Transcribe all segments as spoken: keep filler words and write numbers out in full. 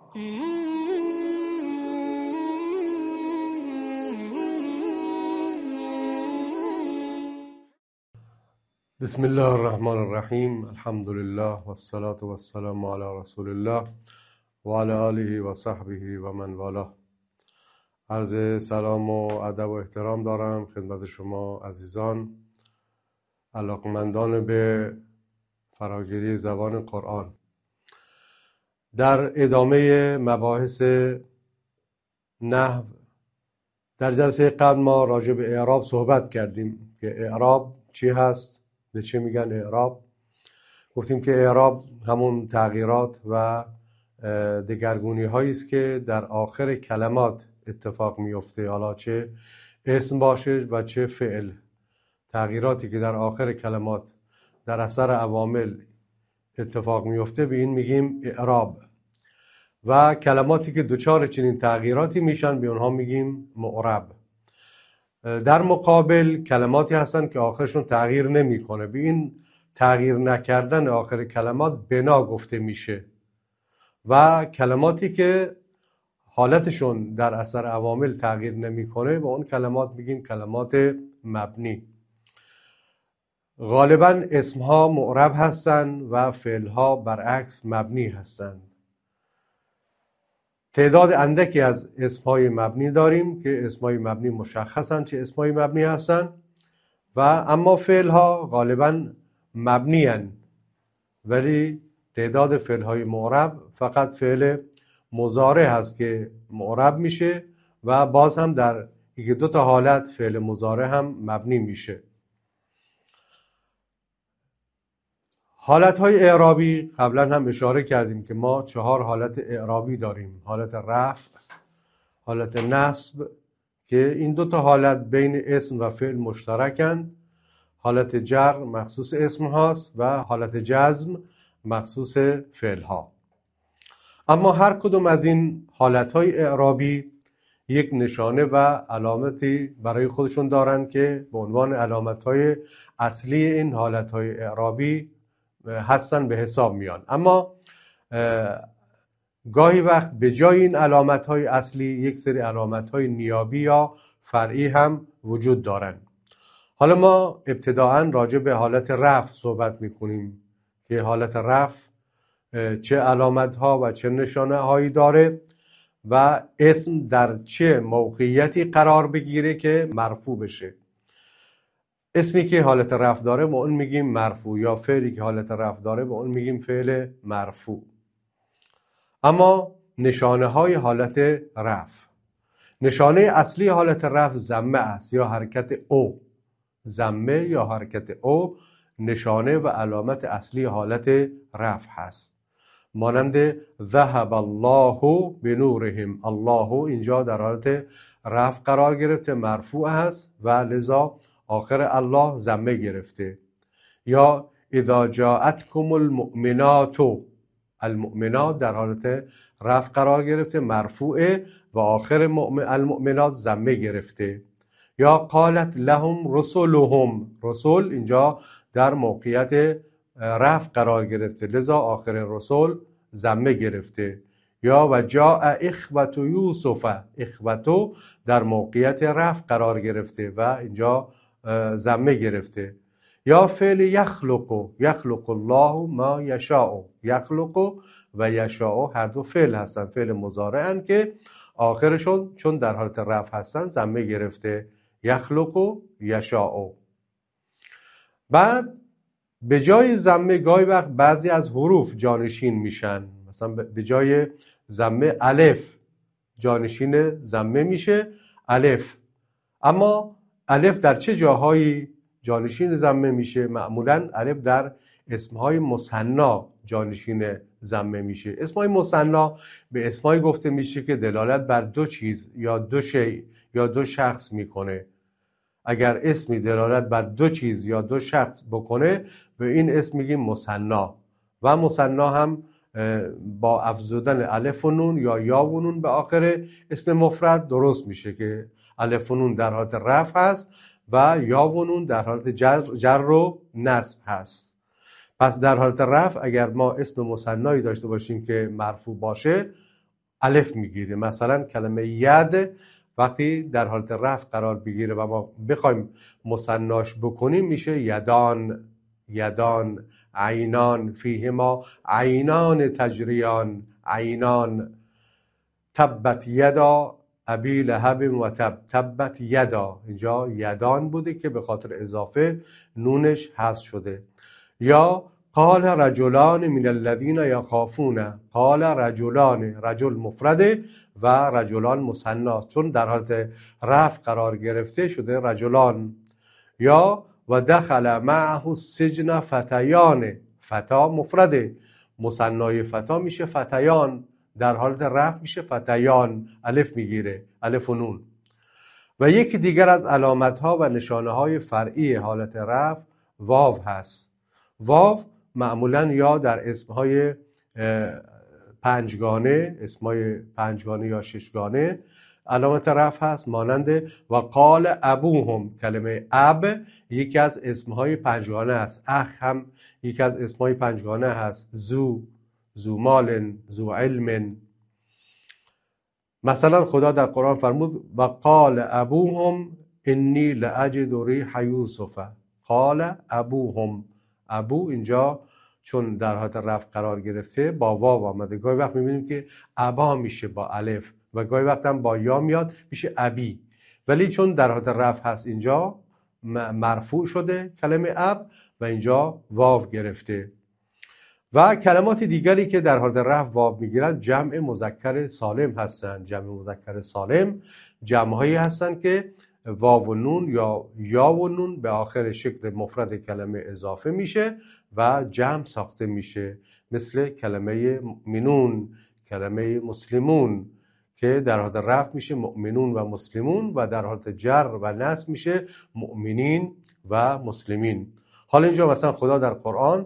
بسم الله الرحمن الرحیم. الحمد لله و الصلاة و السلام علی رسول الله و علی آله و صحبه و من والاه. عرض سلام و ادب و احترام دارم خدمت شما عزیزان علاقمندان به فراگیری زبان قرآن. در ادامه مباحث نحو در جلسه قبل ما راجع به اعراب صحبت کردیم که اعراب چی هست، به چه میگن اعراب. گفتیم که اعراب همون تغییرات و دگرگونی هایی است که در آخر کلمات اتفاق میفته، حالا چه اسم باشه و چه فعل. تغییراتی که در آخر کلمات در اثر عوامل اتفاق میفته به این میگیم اعراب، و کلماتی که دچار چنین تغییراتی میشن به اونها میگیم معرب. در مقابل کلماتی هستن که آخرشون تغییر نمیکنه، به این تغییر نکردن آخر کلمات بنا گفته میشه، و کلماتی که حالتشون در اثر عوامل تغییر نمیکنه به اون کلمات میگیم کلمات مبنی. غالبا اسمها معرب هستن و فعلها برعکس مبنی هستند. تعداد اندکی از اسمهای مبنی داریم که اسمهای مبنی مشخصن چه اسمهای مبنی هستن، و اما فعلها غالبا مبنی هستن، ولی تعداد فعلهای معرب فقط فعل مضارع هست که معرب میشه، و باز هم در یک دو تا حالت فعل مضارع هم مبنی میشه. حالتهای اعرابی قبلا هم اشاره کردیم که ما چهار حالت اعرابی داریم: حالت رفع، حالت نصب که این دو تا حالت بین اسم و فعل مشترکند، حالت جر مخصوص اسم هاست و حالت جزم مخصوص فعل ها. اما هر کدوم از این حالتهای اعرابی یک نشانه و علامتی برای خودشون دارن که به عنوان علامتهای اصلی این حالتهای اعرابی هستن به حساب میان. اما گاهی وقت به جای این علامتهای اصلی یک سری علامتهای نیابی یا فرعی هم وجود دارن. حالا ما ابتداعاً راجع به حالت رفع صحبت میکنیم که حالت رفع چه علامتها و چه نشانه هایی داره و اسم در چه موقعیتی قرار بگیره که مرفوع بشه. اسمی که حالت رفع داره به اون میگیم مرفوع، یا فعلی که حالت رفع داره به اون میگیم فعل مرفوع. اما نشانه های حالت رفع، نشانه اصلی حالت رفع ضمه است یا حرکت او. ضمه یا حرکت او نشانه و علامت اصلی حالت رفع هست. مانند ذهب الله بنورهم، الله اینجا در حالت رفع قرار گرفته، مرفوع هست و لذا آخر الله ضمه گرفته. یا اذا جاءتكم المؤمنات، المؤمنات در حالت رفع قرار گرفته، مرفوعه و آخر المؤمنات ضمه گرفته. یا قالت لهم رسلهم، رسول اینجا در موقعیت رفع قرار گرفته لذا آخر رسول ضمه گرفته. یا و جاء اخوة یوسف، اخوة در موقعیت رفع قرار گرفته و اینجا ضمه گرفته. یا فعل یخلق، یخلق الله ما یشاء، یخلق و یشاء هر دو فعل هستن، فعل مضارعن که آخرشون چون در حالت رفع هستن ضمه گرفته، یخلق و یشاء. بعد به جای ضمه گاهی وقت بعضی از حروف جانشین میشن، مثلا به جای ضمه الف جانشین ضمه میشه الف. اما الف در چه جاهایی جانشین ضمه میشه؟ معمولا الف در اسمهای مثنی جانشین ضمه میشه. اسمهای مثنی به اسمهای گفته میشه که دلالت بر دو چیز یا دو شیء یا دو شخص میکنه. اگر اسمی دلالت بر دو چیز یا دو شخص بکنه به این اسم میگیم مثنی، و مثنی هم با افزودن الف و نون یا یا و نون به آخر اسم مفرد درست میشه که الف و نون در حالت رفع هست و یا و نون در حالت جر, جر و نصب هست. پس در حالت رفع اگر ما اسم مثنی داشته باشیم که مرفوع باشه الف میگیره. مثلا کلمه ید وقتی در حالت رفع قرار بگیره و ما بخوایم مثناش بکنیم میشه یدان، یدان، عینان، فیهما عینان تجریان، عینان. تبت یدا ابی لهب و تب، تبت یدا، اینجا یدان بوده که به خاطر اضافه نونش حذف شده. یا قال رجلان من الذین یخافون، قال رجلان، رجل مفرده و رجلان مثنا، چون در حالت رفع قرار گرفته شده رجلان. یا و دخل معه السجن فتیان، فتا مفرده، مثنای فتا میشه فتیان، در حالت رفع میشه فتیان، الف میگیره، الف و نون. و یکی دیگر از علامت ها و نشانه های فرعی حالت رفع واو هست. واو معمولا یا در اسمهای پنجگانه، اسمهای پنجگانه یا ششگانه علامت رفع هست، مانند و قال ابوهم، کلمه اب یکی از اسمهای پنجگانه هست. اخ هم یکی از اسمهای پنجگانه هست. زو، زو مال، زو علم. مثلا خدا در قرآن فرمود و قال ابوهم انی لاجد ریح یوسف، قال ابوهم، ابو اینجا چون در حالت رفع قرار گرفته با واو آمده. گاهی وقت میبینیم که ابا میشه با الف و گاهی وقت هم با یا میاد میشه ابی، ولی چون در حالت رفع هست اینجا مرفوع شده کلمه اب و اینجا واو گرفته. و کلمات دیگری که در حالت رفع واو میگیرن جمع مذکر سالم هستند. جمع مذکر سالم جمع هایی هستند که واو و نون یا یا و نون به آخر شکل مفرد کلمه اضافه میشه و جمع ساخته میشه، مثل کلمه مؤمنون، کلمه مسلمون که در حالت رفع میشه مؤمنون و مسلمون و در حالت جر و نصب میشه مؤمنین و مسلمین. حالا اینجا مثلا خدا در قرآن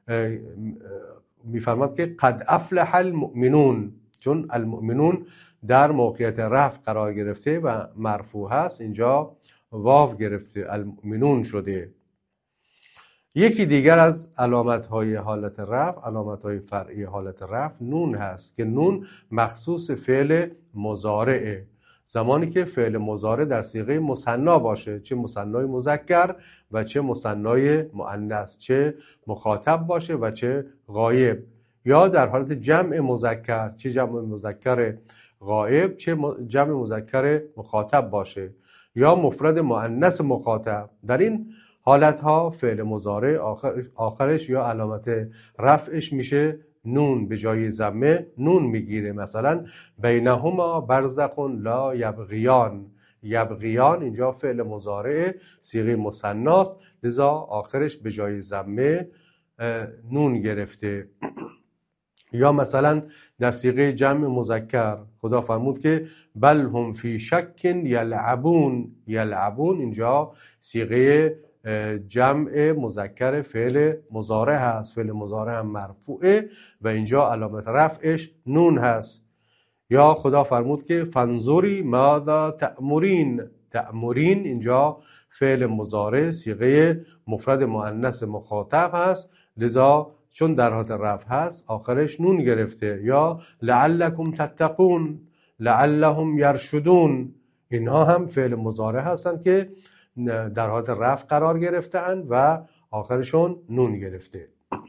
میفرماد که قد افلح المؤمنون، چون المؤمنون در موقعیت رفع قرار گرفته و مرفوع هست، اینجا واو گرفته المؤمنون شده. یکی دیگر از علامت های حالت رفع، علامت های فرعی حالت رفع نون هست که نون مخصوص فعل مضارعه. زمانی که فعل مضارع در صیغه مثنا باشه، چه مثنای مذکر و چه مثنای مؤنث، چه مخاطب باشه و چه غایب، یا در حالت جمع مذکر، چه جمع مذکر غایب چه جمع مذکر مخاطب باشه، یا مفرد مؤنث مخاطب. در این حالت ها فعل مضارع آخر آخرش یا علامت رفعش میشه نون، به جای ضمه نون میگیره. مثلا بینهما برزخ لا یبغیان، یبغیان اینجا فعل مضارع صیغه مثناست، لذا آخرش به جای ضمه نون گرفته. یا مثلا در صیغه جمع مذکر خدا فرمود که بل هم فی شک یلعبون، یلعبون اینجا صیغه جمع مذکر فعل مضارع هست، فعل مضارع هم مرفوعه و اینجا علامت رفعش نون هست. یا خدا فرمود که فانظری ماذا تأمرین، تأمرین اینجا فعل مضارع صیغه مفرد مؤنث مخاطب هست، لذا چون در حالت رفع هست آخرش نون گرفته. یا لعلکم تتقون، لعلهم یرشدون، اینها هم فعل مضارع هستند که در حالت رفع قرار گرفتند و آخرشون نون گرفته.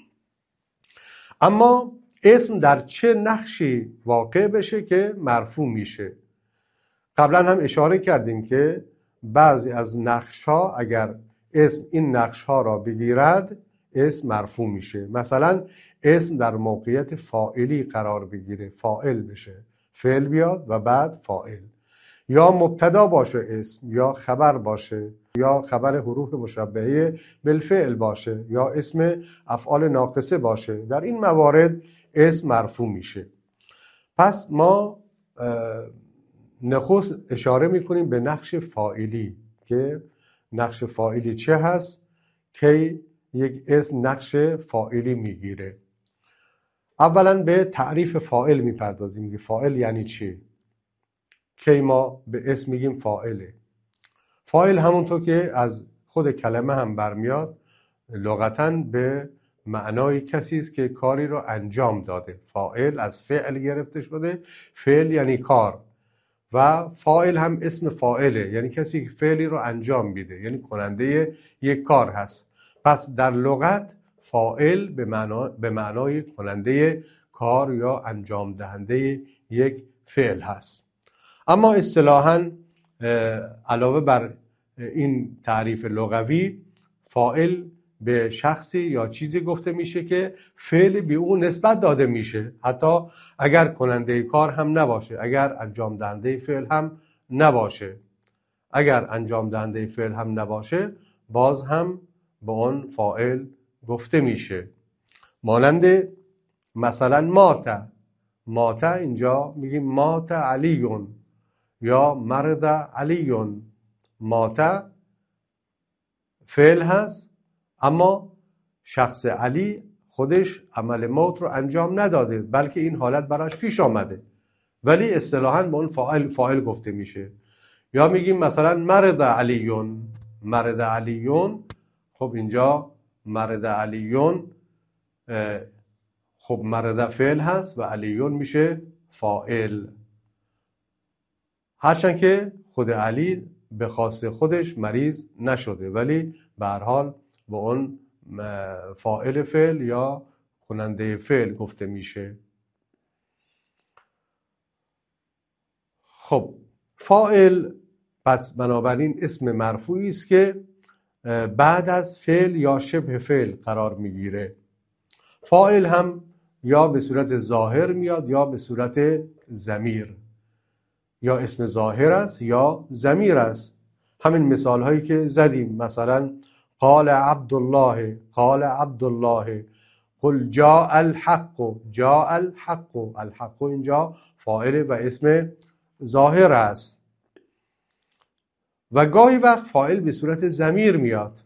اما اسم در چه نقشی واقع بشه که مرفوع میشه؟ قبلا هم اشاره کردیم که بعضی از نقش ها اگر اسم این نقش ها را بگیرد اسم مرفوع میشه. مثلا اسم در موقعیت فاعلی قرار بگیره، فاعل بشه، فعل بیاد و بعد فاعل، یا مبتدا باشه اسم، یا خبر باشه، یا خبر حروف مشبهه بالفعل باشه، یا اسم افعال ناقصه باشه. در این موارد اسم مرفوع میشه. پس ما نخست اشاره میکنیم به نقش فاعلی که نقش فاعلی چه هست، که یک اسم نقش فاعلی میگیره. اولا به تعریف فاعل میپردازیم که فاعل یعنی چی، کی ما به اسم میگیم فاعله. فاعل همونطور که از خود کلمه هم برمیاد لغتاً به معنای کسی است که کاری رو انجام داده. فاعل از فعل گرفته شده، فعل یعنی کار، و فاعل هم اسم فاعله، یعنی کسی که فعلی رو انجام میده، یعنی کننده یک کار هست. پس در لغت فاعل به معنا به معنای کننده کار یا انجام دهنده یک فعل هست. اما اصطلاحاً علاوه بر این تعریف لغوی، فاعل به شخصی یا چیزی گفته میشه که فعل به او نسبت داده میشه، حتی اگر کننده کار هم نباشه، اگر انجام دهنده فعل هم نباشه. اگر انجام دهنده فعل هم نباشه باز هم به اون فاعل گفته میشه. مانند مثلا مات، مات اینجا میگیم مات علیون یا مرض علیون. مات فعل هست اما شخص علی خودش عمل موت رو انجام نداده، بلکه این حالت براش پیش آمده، ولی اصطلاحاً به اون فاعل فاعل گفته میشه. یا میگیم مثلا مرض علیون، مرض علیون، خب اینجا مرض علیون، خب مرض فعل هست و علیون میشه فاعل، هرچند که خود علی به خواست خودش مریض نشده، ولی به هر حال به اون فاعل فعل یا کننده فعل گفته میشه. خب فاعل پس بنابراین اسم مرفوعی است که بعد از فعل یا شبه فعل قرار میگیره. فاعل هم یا به صورت ظاهر میاد یا به صورت ضمیر، یا اسم ظاهر است یا ضمیر است. همین مثال هایی که زدیم، مثلا قال عبدالله، قال عبدالله، قل جاء الحق، جاء الحق، الحق اینجا فاعل و اسم ظاهر است. و گاهی وقت فاعل به صورت ضمیر میاد.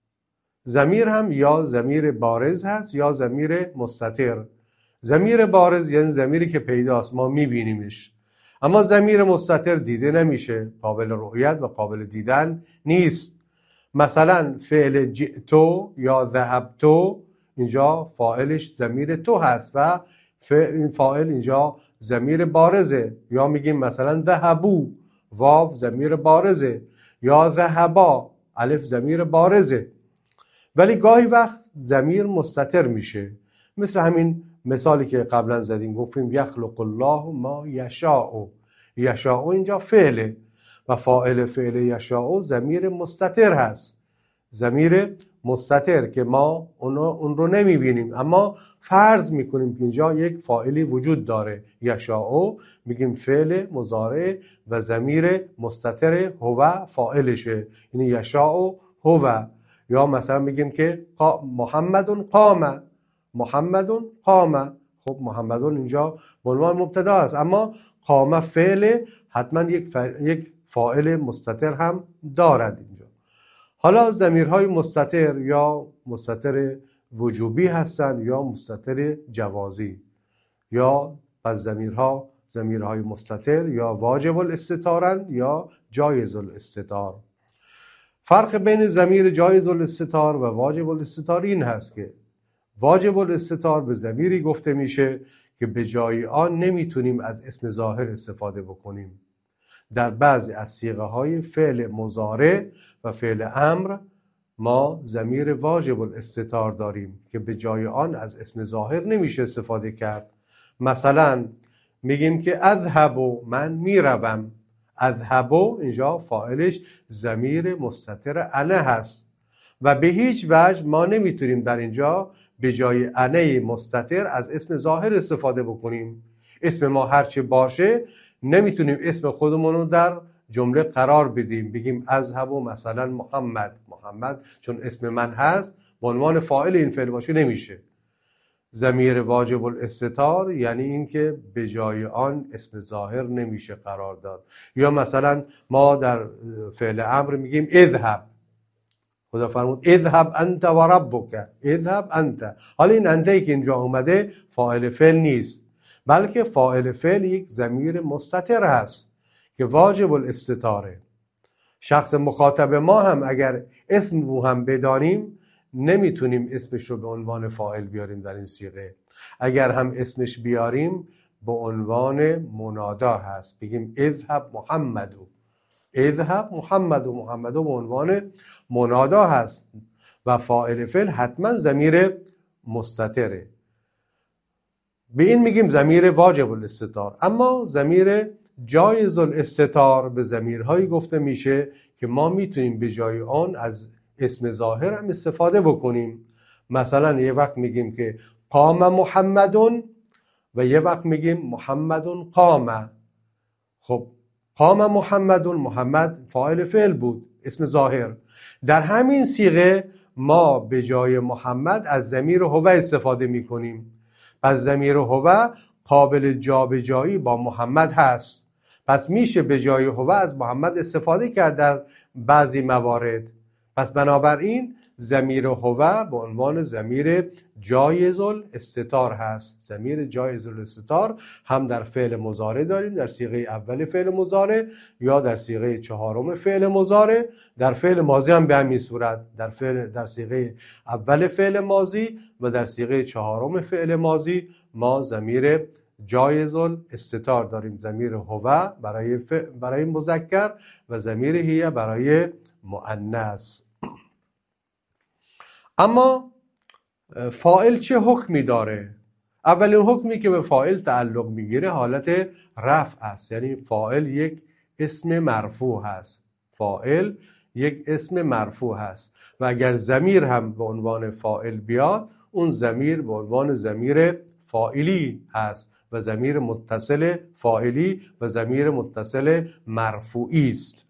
ضمیر هم یا ضمیر بارز هست یا ضمیر مستتر. ضمیر بارز یعنی ضمیری که پیداست، ما میبینیمش، اما ضمیر مستتر دیده نمیشه، قابل رؤیت و قابل دیدن نیست. مثلا فعل جئتو یا ذهبتو، اینجا فاعلش ضمیر تو هست و این فاعل اینجا ضمیر بارزه. یا میگیم مثلا ذهبو، واو ضمیر بارزه، یا ذهبا، الف ضمیر بارزه، ولی گاهی وقت ضمیر مستتر میشه. مثل همین مثالی که قبلا زدیم، گفتیم یخلق الله ما یشاء، یشاء اینجا فعله و فاعل فعل یشاء ضمیر مستتر هست، ضمیر مستتر که ما اون رو نمیبینیم اما فرض میکنیم که اینجا یک فاعلی وجود داره. یشاء میگیم فعل مضارع و ضمیر مستتر هو فاعلشه، یعنی یشاء هو. یا مثلا میگیم که محمد قام، محمد قام، خب محمد اینجا به عنوان مبتدا است اما قام فعل حتما یک یک فاعل مستتر هم دارد اینجا. حالا ضمیرهای مستتر یا مستتر وجوبی هستند یا مستتر جوازی، یا پس ضمیرها ضمیرهای مستتر یا واجب الاستتارن یا جایز الاستتار. فرق بین ضمیر جایز الاستتار و واجب الاستتار این هست که واجب الاستتار به ضمیری گفته میشه که به جای آن نمیتونیم از اسم ظاهر استفاده بکنیم. در بعضی از صیغه های فعل مضارع و فعل امر ما ضمیر واجب الاستتار داریم که به جای آن از اسم ظاهر نمیشه استفاده کرد. مثلا میگیم که اذهب، من میروم، اذهب اینجا فاعلش ضمیر مستتر انا هست و به هیچ وجه ما نمیتونیم در اینجا به جای انه مستتر از اسم ظاهر استفاده بکنیم. اسم ما هرچه باشه نمیتونیم اسم خودمون رو در جمله قرار بدیم، بگیم اذهب مثلا محمد، محمد چون اسم من هست به عنوان فاعل این فعل باشه نمیشه. ضمیر واجب الاستتار یعنی اینکه به جای آن اسم ظاهر نمیشه قرار داد. یا مثلا ما در فعل امر میگیم اذهب، خدا فرمود اذهب انت و ربک، اذهب انت. حالا این انتهی که اینجا اومده فاعل فعل نیست، بلکه فاعل فعل یک ضمیر مستتر هست که واجب الاستتاره. شخص مخاطب ما هم اگر اسم او هم بدانیم نمیتونیم اسمش رو به عنوان فاعل بیاریم در این صیغه. اگر هم اسمش بیاریم به عنوان منادا هست، بگیم اذهب محمدو، اذهب محمدو، محمدو به عنوان منادا هست و فاعل فعل حتما ضمیر مستتره. به این میگیم ضمیر واجب الاستتار. اما ضمیر جایز الاستتار به ضمیرهایی گفته میشه که ما میتونیم به جای آن از اسم ظاهر هم استفاده بکنیم. مثلا یه وقت میگیم که قام محمدون و یه وقت میگیم محمدون قام. خب قام محمدون، محمد فاعل فعل بود، اسم ظاهر. در همین صیغه ما به جای محمد از ضمیر هو استفاده میکنیم. پس ضمیر هو قابل جابجایی با محمد هست، پس میشه به جای هو از محمد استفاده کرد در بعضی موارد. پس بنابراین ضمیر هو به عنوان ضمیر جایز الاستتار هست. ضمیر جایز الاستتار هم در فعل مضارع داریم، در صیغه اول فعل مضارع یا در صیغه چهارم فعل مضارع. در فعل ماضی هم به همین صورت، در فعل در صیغه اول فعل ماضی و در صیغه چهارم فعل ماضی ما ضمیر جایز الاستتار داریم، ضمیر هو برای برای مذکر و ضمیر هی برای مؤنث. اما فاعل چه حکمی داره؟ اولین حکمی که به فاعل تعلق میگیره حالت رفع است، یعنی فاعل یک اسم مرفوع هست. فاعل یک اسم مرفوع هست و اگر ضمیر هم به عنوان فاعل بیاد، اون ضمیر به عنوان ضمیر فاعلی هست و ضمیر متصل فاعلی و ضمیر متصل مرفوعی است.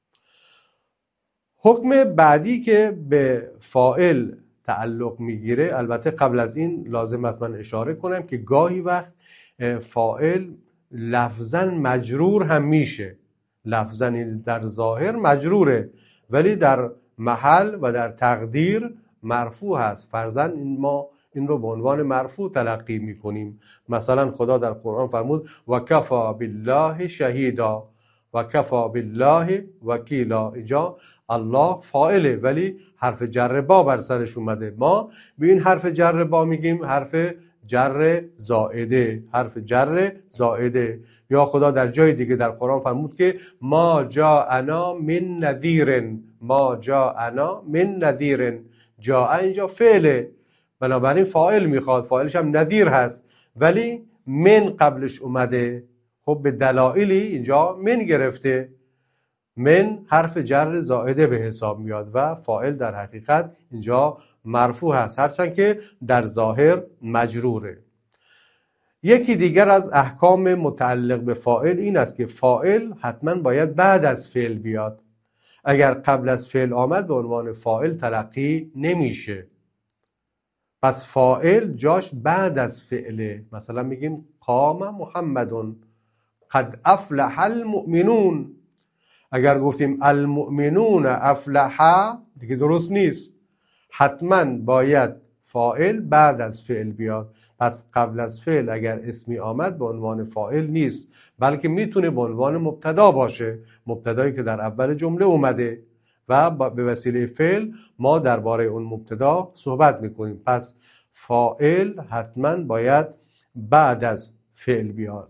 حکم بعدی که به فاعل تعلق میگیره، البته قبل از این لازم است من اشاره کنم که گاهی وقت فاعل لفظاً مجرور هم میشه. لفظاً در ظاهر مجروره ولی در محل و در تقدیر مرفوع هست. فرضاً ما این رو به عنوان مرفوع تلقی میکنیم. مثلا خدا در قرآن فرمود و کفا بالله شهیدا و کفا بالله وکیلا. اینجا الله فاعله ولی حرف جر با بر سرش اومده. ما به این حرف جر با میگیم حرف جر زائده، حرف جر زائده. یا خدا در جای دیگه در قرآن فرمود که ما جاءنا من نذیر، ما جاءنا من نذیر. جاء اینجا فعله، بنابراین فاعل میخواد، فاعلش هم نذیر هست ولی من قبلش اومده. خب به دلایلی اینجا من گرفته، من حرف جر زائده به حساب میاد و فاعل در حقیقت اینجا مرفوع هست، هرچند که در ظاهر مجروره. یکی دیگر از احکام متعلق به فاعل این است که فاعل حتما باید بعد از فعل بیاد. اگر قبل از فعل آمد به عنوان فاعل تلقی نمیشه. پس فاعل جاش بعد از فعله. مثلا میگیم قام محمدون، قد افلح المؤمنون. اگر گفتیم المؤمنون افلح دیگه درست نیست، حتما باید فاعل بعد از فعل بیاد. پس قبل از فعل اگر اسمی آمد به عنوان فاعل نیست، بلکه میتونه به عنوان مبتدا باشه، مبتدایی که در اول جمله اومده و به وسیله فعل ما درباره اون مبتدا صحبت میکنیم. پس فاعل حتما باید بعد از فعل بیاد.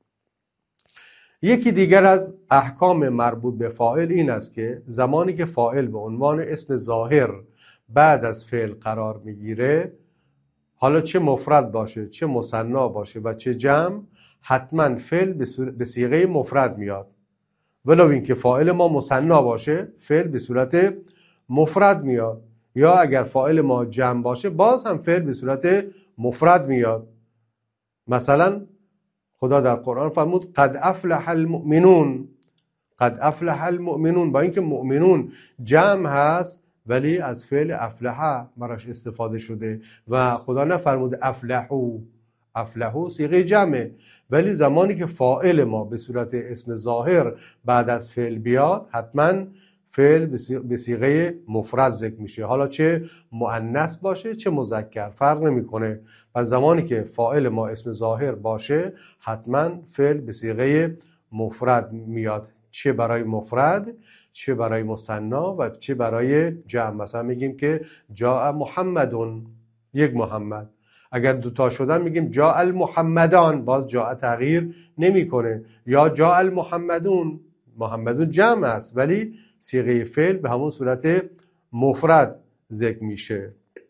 یکی دیگر از احکام مربوط به فاعل این است که زمانی که فاعل به عنوان اسم ظاهر بعد از فعل قرار میگیره، حالا چه مفرد باشه چه مثنا باشه و چه جمع، حتما فعل به صیغه مفرد میاد. ولو اینکه فاعل ما مثنا باشه فعل به صورت مفرد میاد، یا اگر فاعل ما جمع باشه باز هم فعل به صورت مفرد میاد. مثلا خدا در قرآن فرمود قد افلح المؤمنون، قد افلح المؤمنون، با اینکه مؤمنون جمع هست ولی از فعل افلح براش استفاده شده و خدا نفرمود افلحو. افلحو صیغه جمعه ولی زمانی که فاعل ما به صورت اسم ظاهر بعد از فعل بیاد حتما فعل به صیغه مفرد ذکر میشه، حالا چه مؤنث باشه چه مذکر فرق نمیکنه. پس زمانی که فاعل ما اسم ظاهر باشه حتما فعل به صیغه مفرد میاد، چه برای مفرد، چه برای مثنی و چه برای جمع. مثلا میگیم که جاء محمدون، یک محمد. اگر دوتا شدن میگیم جاء المحمدان، باز جاء تغییر نمیکنه. یا جاء المحمدون، محمدون جمع است ولی صیغه فعل به همون صورت مفرد ذکر میشه.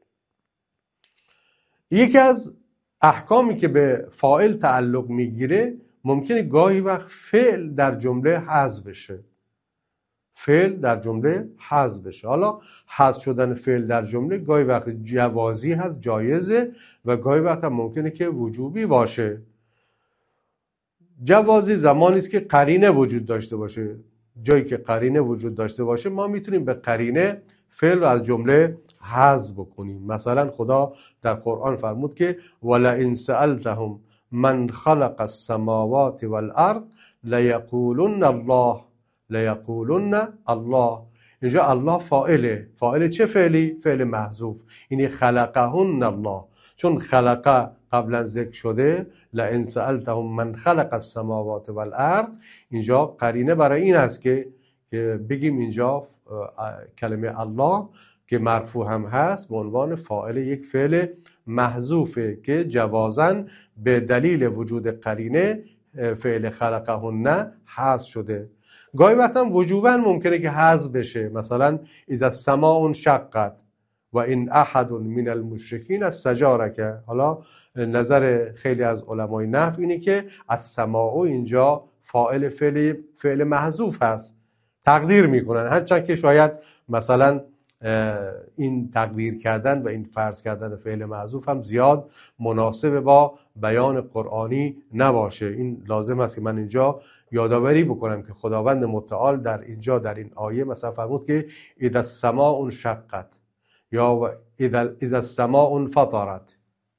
یکی از احکامی که به فاعل تعلق میگیره، ممکنه گاهی وقت فعل در جمله حذف بشه. فعل در جمله حذف بشه. حالا حذف شدن فعل در جمله گاهی وقت جوازی هست، جایزه، و گاهی وقت هم ممکنه که وجوبی باشه. جوازی زمانی است که قرینه وجود داشته باشه. جایی که قرینه وجود داشته باشه ما میتونیم به قرینه فعل رو از جمله حذف بکنیم. مثلا خدا در قرآن فرمود که ولئن سألتهم من خلق السماوات والارض لیقولن الله، لیقولن الله. اینجا الله فاعله. فاعل چه فعلی؟ فعل محذوف. یعنی خلقهن الله، چون خلقه قبلا ذکر شده، لئن سألتهم من خلق السماوات والارض، اینجا قرینه برای این است که که بگیم اینجا کلمه الله که مرفوع هم هست به عنوان فاعل یک فعل محذوفه که جوازاً به دلیل وجود قرینه فعل خلقهن حذف شده. گاهی وقتا وجوباً ممکنه که حذف بشه. مثلا اذا السماء انشقت و این احد من المشرکین استجارک. حالا نظر خیلی از علمای نحو اینه که السماء اینجا فاعل فعل فعل محذوف هست، تقدیر میکنن. هرچند که شاید مثلا این تقدیر کردن و این فرض کردن فعل محذوف هم زیاد مناسب با بیان قرآنی نباشه. این لازم است که من اینجا یادآوری بکنم که خداوند متعال در اینجا در این آیه مثلا فرمود که اذا السماء انشقت، یا اذا اذا السماء انفطرت،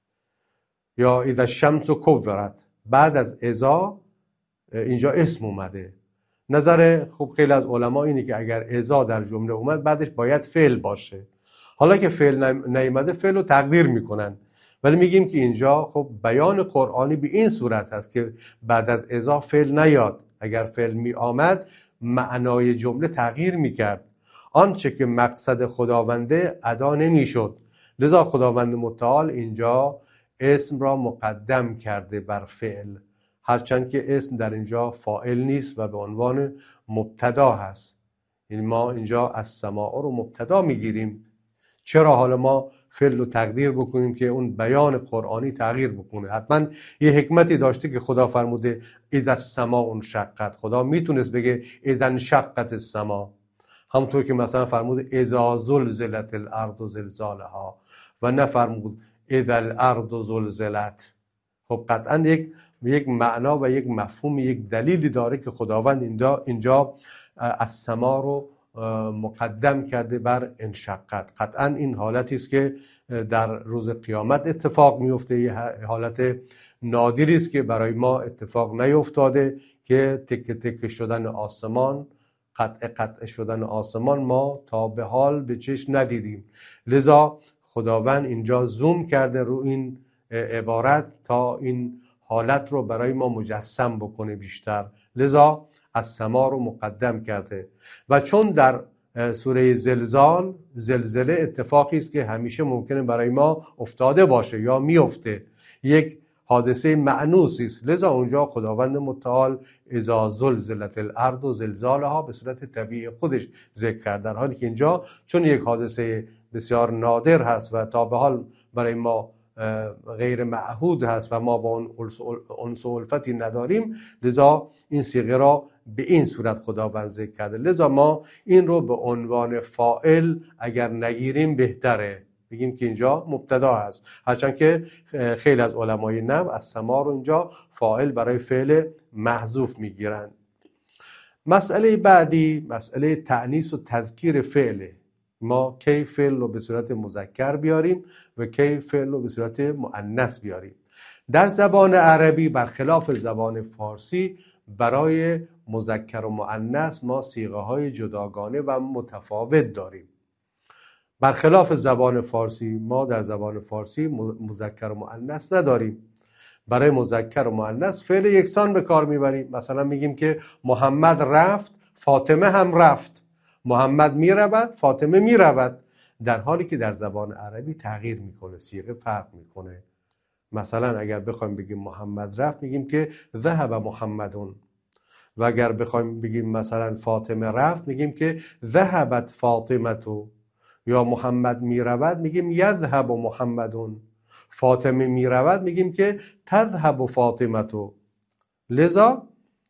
یا اذا الشمس کورت. بعد از اذا اینجا اسم اومده. نظر خوب خیلی از علما اینه که اگر اذا در جمله اومد بعدش باید فعل باشه. حالا که فعل نیامده فعل رو تقدیر میکنن، ولی میگیم که اینجا خب بیان قرآنی به این صورت هست که بعد از اذا فعل نیاد. اگر فعل می آمد معنای جمله تغییر میکرد، آنچه که مقصد خداونده ادا نمیشد. لذا خداوند متعال اینجا اسم را مقدم کرده بر فعل، هرچند که اسم در اینجا فاعل نیست و به عنوان مبتدا هست. یعنی ما اینجا از سماع رو مبتدا میگیریم. چرا حالا ما فعل رو تقدیر بکنیم که اون بیان قرآنی تغییر بکنه؟ حتما یه حکمتی داشته که خدا فرموده اذا السماء انشقت. خدا میتونست بگه اذا انشقت السماء، همونطور که مثلا فرمود اذا زلزلت الارض زلزالها، و نه فرمود اذا الارض زلزلت. خب قطعا یک یک معنا و یک مفهوم، یک دلیلی داره که خداوند اینجا اینجا السما رو مقدم کرده بر انشقت. قطعا این حالتی است که در روز قیامت اتفاق میفته. یه حالت نادری است که برای ما اتفاق نیفتاده که تکه تکه شدن آسمان، قطع قطع شدن آسمان ما تا به حال به چشم ندیدیم. لذا خداوند اینجا زوم کرده رو این عبارت تا این حالت رو برای ما مجسم بکنه بیشتر. لذا السما رو مقدم کرده. و چون در سوره زلزال زلزله اتفاقی است که همیشه ممکنه برای ما افتاده باشه یا میفته، یک حادثه مأنوسی است، لذا اونجا خداوند متعال اذا زلزلت الارض زلزالها به صورت طبیعی خودش ذکر کرد، در حالی که اینجا چون یک حادثه بسیار نادر هست و تا به حال برای ما غیر معهود هست و ما با اون انس و الفتی نداریم، لذا این صیغه را به این صورت خداوند ذکر کرده. لذا ما این رو به عنوان فاعل اگر نگیریم بهتره، بگیم که اینجا مبتدا هست، هرچند که خیلی از علمای نحو از سما رو اینجا فاعل برای فعل محذوف میگیرند. مسئله بعدی مسئله تأنیث و تذکیر فعله. ما کی فعل رو به صورت مذکر بیاریم و کی فعل رو به صورت مؤنث بیاریم. در زبان عربی برخلاف زبان فارسی برای مذکر و مؤنث ما صیغه های جداگانه و متفاوت داریم. برخلاف زبان فارسی ما در زبان فارسی مذکر و مؤنث نداریم. برای مذکر و مؤنث فعل یکسان به کار میبریم. مثلا میگیم که محمد رفت فاطمه هم رفت، محمد می رود، فاطمه می رود، در حالی که در زبان عربی تغییر میکنه، صیغه فرق میکنه. مثلا اگر بخوایم بگیم محمد رفت میگیم که ذهب محمدون، و اگر بخوایم بگیم مثلا فاطمه رفت میگیم که ذهبت فاطمتو، یا محمد می رود میگیم یذهب محمدون، فاطمه می رود میگیم که تذهب فاطمتو. لذا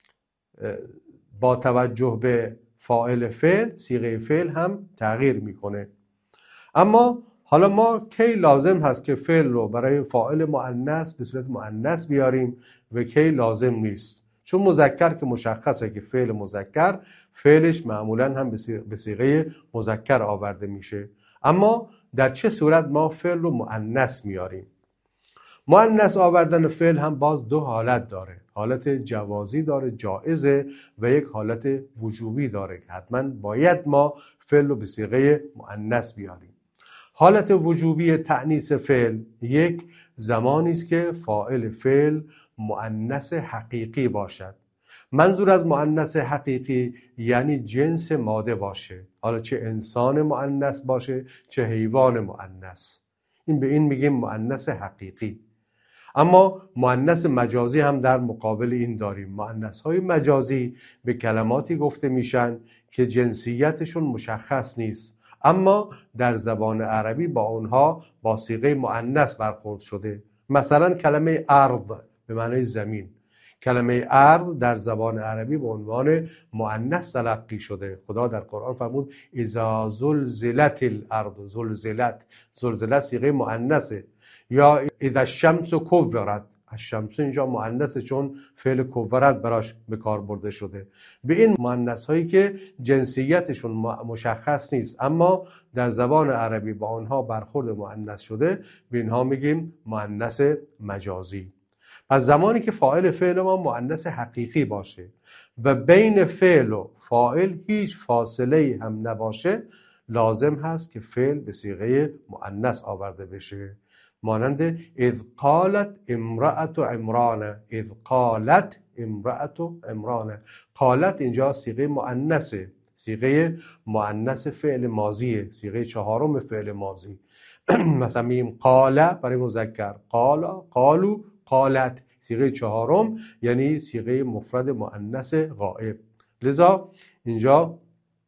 با توجه به فاعل فعل صیغه فعل هم تغییر میکنه. اما حالا ما کی لازم هست که فعل رو برای فاعل مؤنث به صورت مؤنث بیاریم و کی لازم نیست؟ چون مذکر که مشخصه که فعل مذکر فعلش معمولا هم به صیغه مذکر آورده میشه. اما در چه صورت ما فعل رو مؤنث میاریم؟ مؤنث آوردن فعل هم باز دو حالت داره، حالت جوازی داره، جائزه، و یک حالت وجوبی داره که حتما باید ما فعل رو به صیغه مؤنث بیاریم. حالت وجوبی تأنیث فعل یک زمانی است که فاعل فعل مؤنث حقیقی باشد. منظور از مؤنث حقیقی یعنی جنس ماده باشه، حالا چه انسان مؤنث باشه چه حیوان مؤنث، این به این میگیم مؤنث حقیقی. اما مؤنث مجازی هم در مقابل این داریم. مؤنث های مجازی به کلماتی گفته میشن که جنسیتشون مشخص نیست، اما در زبان عربی با اونها با صیغه مؤنث برخورد شده. مثلا کلمه ارض به معنای زمین، کلمه ارض در زبان عربی به عنوان مؤنث تلقی شده. خدا در قرآن فرمود اذا زلزلت الارض، زلزلت، زلزلت صیغه مؤنثه. یا اذا الشمس کورت، الشمس اینجا مؤنثه چون فعل کورت براش به کار برده شده. به این مؤنث هایی که جنسیتشون مشخص نیست اما در زبان عربی با آنها برخورد مؤنث شده، به اینها میگیم مؤنث مجازی. پس زمانی که فاعل فعل ما مؤنث حقیقی باشه و بین فعل و فاعل هیچ فاصله هم نباشه، لازم هست که فعل به صیغه مؤنث آورده بشه. مانند اذ قالت امرأة عمران، اذ قالت امرأة عمران، قالت اینجا صیغه مؤنثه، صیغه مؤنث فعل ماضیه، صیغه چهارم فعل ماضی. مثلا میگیم قال برای مذکر، قال، قالو، قالت، صیغه چهارم یعنی صیغه مفرد مؤنث غائب. لذا اینجا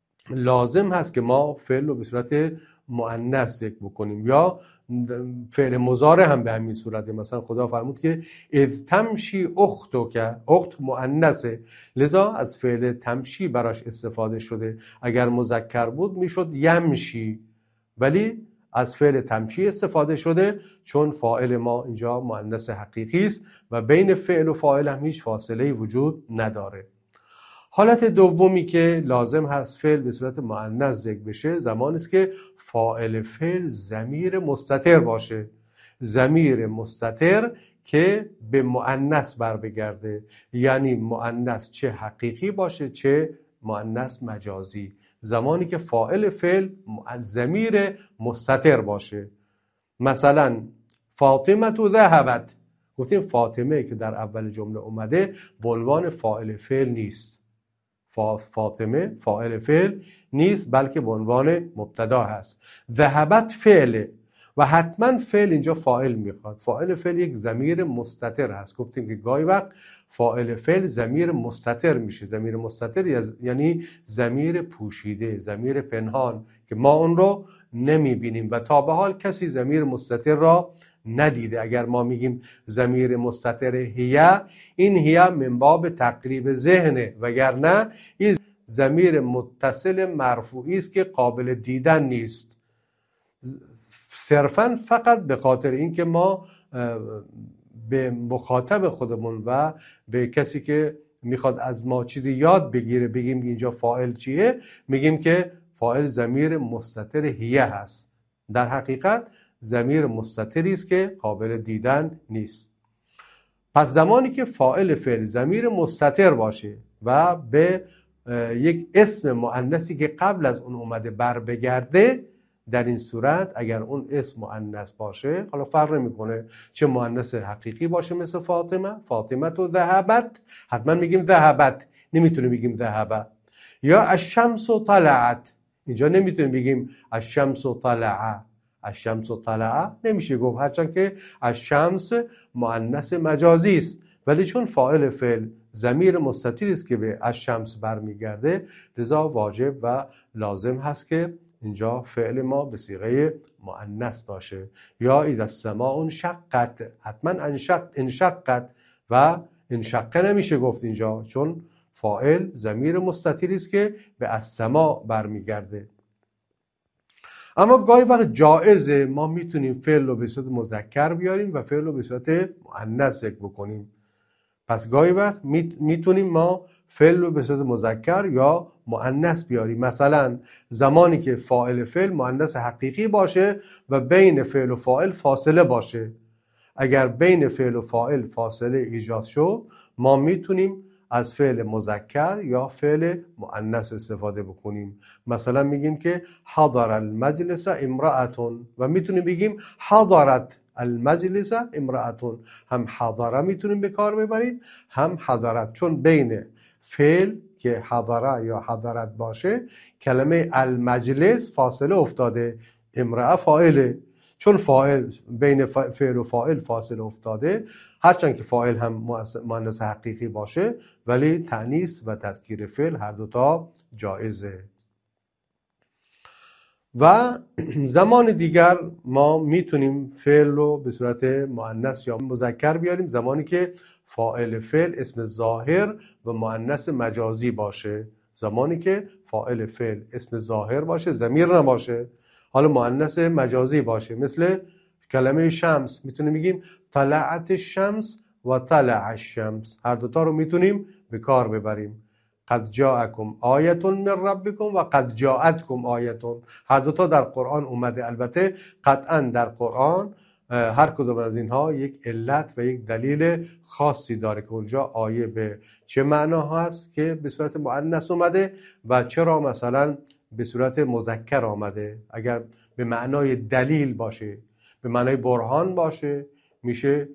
لازم هست که ما فعل رو به صورت مؤنث ذکر بکنیم. یا فعل مضارع هم به همین صورته. مثلا خدا فرمود که اذ تمشی اختو، که اخت مؤنثه، لذا از فعل تمشی براش استفاده شده. اگر مذکر بود میشد یمشی، ولی از فعل تمشی استفاده شده چون فاعل ما اینجا مؤنث حقیقی است و بین فعل و فاعل هم هیچ فاصله وجود نداره. حالت دومی که لازم هست فعل به صورت مؤنث ذکر بشه زمانی است که فاعل فعل ضمیر مستتر باشه، ضمیر مستتر که به مؤنث بر بگرده، یعنی مؤنث چه حقیقی باشه چه مؤنث مجازی. زمانی که فاعل فعل ضمیر مستتر باشه، مثلا فاطمه تو ذهبت، گفتیم فاطمه که در اول جمله اومده به عنوان فاعل فعل نیست، فاطمه فاعل فعل نیست بلکه به عنوان مبتدا هست. ذهبت فعله و حتما فعل اینجا فاعل میخواد. فاعل فعل یک ضمیر مستتر هست. گفتیم که گاهی وقت فاعل فعل ضمیر مستتر میشه. ضمیر مستتر یعنی ضمیر پوشیده، ضمیر پنهان که ما اون رو نمیبینیم و تا به حال کسی ضمیر مستتر را ندیده. اگر ما میگیم ضمیر مستتر هیه، این هیه من باب تقریب ذهنه، وگرنه این ضمیر متصل مرفوعی است که قابل دیدن نیست، صرفا فقط به خاطر اینکه ما به مخاطب خودمون و به کسی که میخواد از ما چیزی یاد بگیره بگیم اینجا فاعل چیه، میگیم که فاعل ضمیر مستتر هیه هست. در حقیقت ضمیر مستتری است که قابل دیدن نیست. پس زمانی که فاعل فعل ضمیر مستتر باشه و به یک اسم مؤنثی که قبل از اون اومده بر بگرده، در این صورت اگر اون اسم مؤنث باشه، حالا فرق میکنه چه مؤنث حقیقی باشه مثل فاطمه، فاطمه تو ذهبت، حتما میگیم ذهبت، نمیتونه بگیم ذهبه. یا الشمس طلعت، اینجا نمیتونیم بگیم الشمس طلع، الشمس طلع نمیشه گفت، هرچند که الشمس مؤنث مجازی است، ولی چون فاعل فعل ضمیر مستتری است که به الشمس برمیگرده، لذا واجب و لازم هست که اینجا فعل ما به صیغه مؤنث باشه. یا اذا السماء انشقت، حتما انشق انشقت و انشقه نمیشه گفت اینجا، چون فاعل ضمیر مستتری است که به السماء برمیگرده. اما گاهی وقت جایزه ما میتونیم فعل رو به صورت مذکر بیاریم و فعل رو به صورت مؤنث ذکر بکنیم. پس گاهی وقت میتونیم ما فعل رو به صورت مذکر یا مؤنث بیاریم. مثلا زمانی که فاعل فعل مؤنث حقیقی باشه و بین فعل و فاعل فاصله باشه. اگر بین فعل و فاعل فاصله ایجاد شد، ما میتونیم از فعل مذکر یا فعل مؤنث استفاده بکنیم. مثلا میگیم که حضر المجلس امرأتون و میتونیم بگیم حضرت المجلس امرأتون، هم حضره میتونیم به کار ببریم هم حضرت، چون بین فعل که حضره یا حضرت باشه کلمه المجلس فاصله افتاده، امرأه فاعله، چون فاعل بین فعل و فاعل فاصله افتاده، هرچند که فاعل هم مؤنث حقیقی باشه ولی تأنیث و تذکیر فعل هر دوتا جایزه. و زمان دیگر ما میتونیم فعل رو به صورت مؤنث یا مذکر بیاریم زمانی که فاعل فعل اسم ظاهر و مؤنث مجازی باشه. زمانی که فاعل فعل اسم ظاهر باشه، ضمیر نباشه، حالا مؤنث مجازی باشه، مثل کلمه شمس میتونیم بگیم طلعت الشمس و طلع الشمس، هر دوتا رو میتونیم به کار ببریم. قد جاءکم آیه من ربکم و قد جاءتکم آیه، هر دوتا در قرآن اومده. البته قطعا در قرآن هر کدوم از اینها یک علت و یک دلیل خاصی داره که اونجا آیه به چه معنا هست که به صورت مؤنث اومده و چرا مثلا به صورت مذکر آمده. اگر به معنای دلیل باشه، به معنای برهان باشه، میشه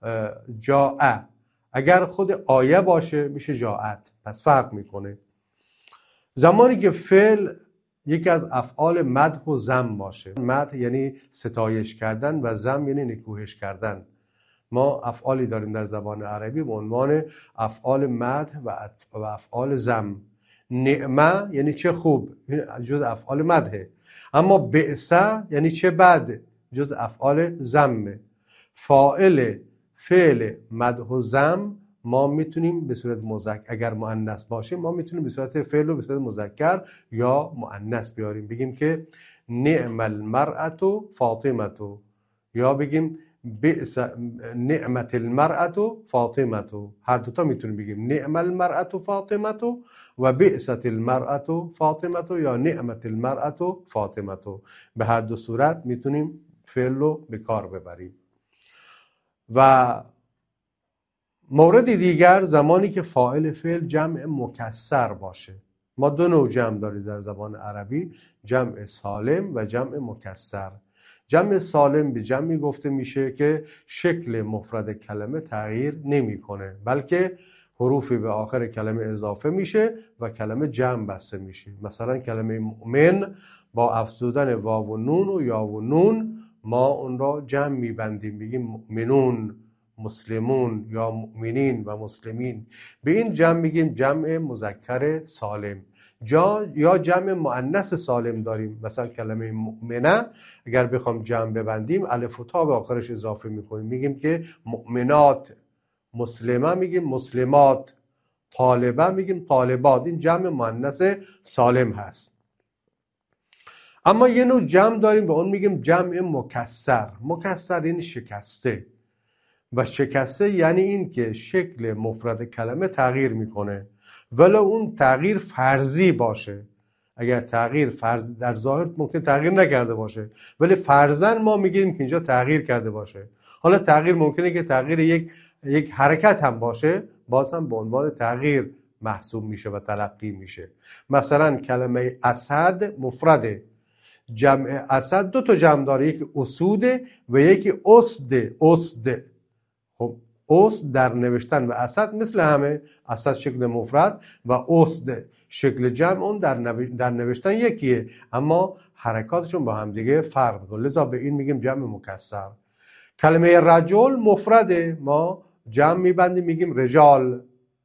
جاء، اگر خود آیه باشه میشه جاءت، پس فرق میکنه. زمانی که فعل یکی از افعال مدح و ذم باشه، مدح یعنی ستایش کردن و ذم یعنی نکوهش کردن. ما افعالی داریم در زبان عربی به عنوان افعال مدح و افعال ذم. نعمه یعنی چه خوب، جز افعال مدحه، اما بئس یعنی چه بد، جز افعال ذم. فاعل فعل مدح و ذم ما میتونیم به صورت مذکر، اگر مؤنث باشه ما میتونیم به صورت فعل رو به صورت مذکر یا مؤنث بیاریم. بگیم که نعم المرأة فاطمة، یا بگیم بئس نعمت المرأة فاطمة، هر دوتا میتونیم بگیم نعم المرأة فاطمة و بئست المرأة فاطمة یا نعمت المرأة فاطمة، به هر دو صورت میتونیم فعل رو به کار ببریم. و مورد دیگر زمانی که فاعل فعل جمع مکسر باشه. ما دو نوع جمع داریم در زبان عربی، جمع سالم و جمع مکسر. جمع سالم به جمعی گفته میشه که شکل مفرد کلمه تغییر نمیکنه، بلکه حروفی به آخر کلمه اضافه میشه و کلمه جمع بسته میشه. مثلا کلمه مؤمن با افزودن واو و نون و یا و نون ما اون را جمع میبندیم، بگیم مؤمنون، مسلمون یا مؤمنین و مسلمین. به این جمع میگیم جمع مذکر سالم. جا یا جمع مؤنث سالم داریم، مثلا کلمه مؤمنه اگر بخوام جمع ببندیم الف و تا به آخرش اضافه میکنیم، میگیم که مؤمنات. مسلمه میگیم مسلمات، طالبه میگیم طالبات. این جمع مؤنث سالم هست. اما یه نوع جمع داریم به اون میگیم جمع مکسر. مکسر یعنی شکسته، و شکسته یعنی این که شکل مفرد کلمه تغییر میکنه ولو اون تغییر فرضی باشه. اگر تغییر فرض در ظاهر ممکن تغییر نکرده باشه، ولی فرضاً ما میگیم که اینجا تغییر کرده باشه. حالا تغییر ممکنه که تغییر یک یک حرکت هم باشه، باز هم به عنوان تغییر محسوب میشه و تلقی میشه. مثلا کلمه اسد مفرده، جمع اسد دو تا جمع داره، یکی اسوده و یکی اسد. اسد خب اسد در نوشتن و اسد مثل همه، اسد شکل مفرد و اسد شکل جمع، اون در, نو... در نوشتن یکیه اما حرکاتشون با هم دیگه فرق میکنه، لذا به این میگیم جمع مکسر. کلمه رجل مفرده، ما جمع میبندیم میگیم رجال.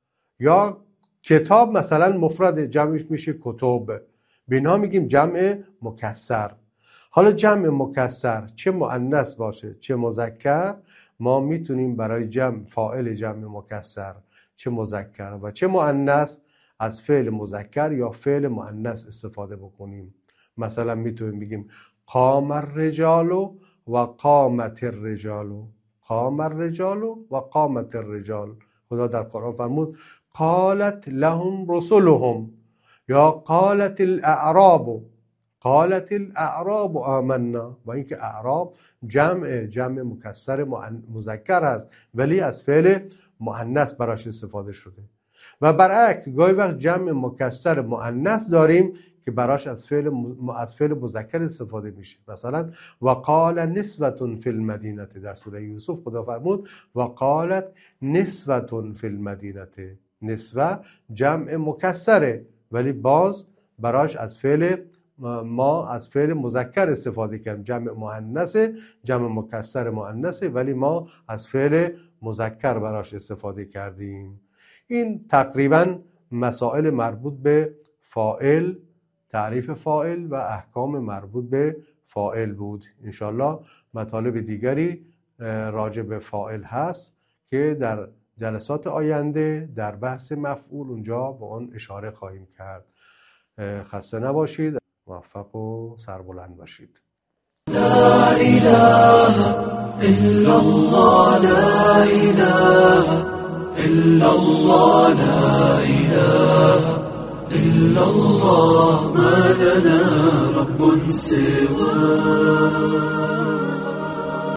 یا کتاب مثلا مفرده، جمعش میشه کتب، به اینها میگیم جمع مکسر. حالا جمع مکسر چه مؤنث باشه چه مذکر، ما میتونیم برای جمع فاعل جمع مکسر چه مذکر و چه مؤنث از فعل مذکر یا فعل مؤنث استفاده بکنیم. مثلا میتونیم بگیم قام الرجال و قامت الرجال، قام الرجال و قامت الرجال. خدا در قرآن فرمود قالت لهم رسلهم، یا قالت الاعراب، قالت الاعراب آمنا. و اینکه اعراب جمع جمع مکسر مذکر هست ولی از فعل مؤنث براش استفاده شده. و برعکس گاهی وقت جمع مکسر مؤنث داریم که براش از فعل از فعل مذکر استفاده میشه. مثلا و قال نسوة فی المدینه، در سوره یوسف خدا فرمود و قالت نسوة فی المدینه. نسوه جمع مکسره ولی باز براش از فعل ما از فعل مذکر استفاده کردیم، جمع مؤنثه، جمع مکسر مؤنثه ولی ما از فعل مذکر براش استفاده کردیم. این تقریبا مسائل مربوط به فاعل، تعریف فاعل و احکام مربوط به فاعل بود. انشالله مطالب دیگری راجع به فاعل هست که در جلسات آینده در بحث مفعول اونجا با اون اشاره خواهیم کرد. خسته نباشید، موفق و سربلند باشید. لا اله الا الله، لا اله الا الله، لا اله الا الله، ما لنا رب سواه.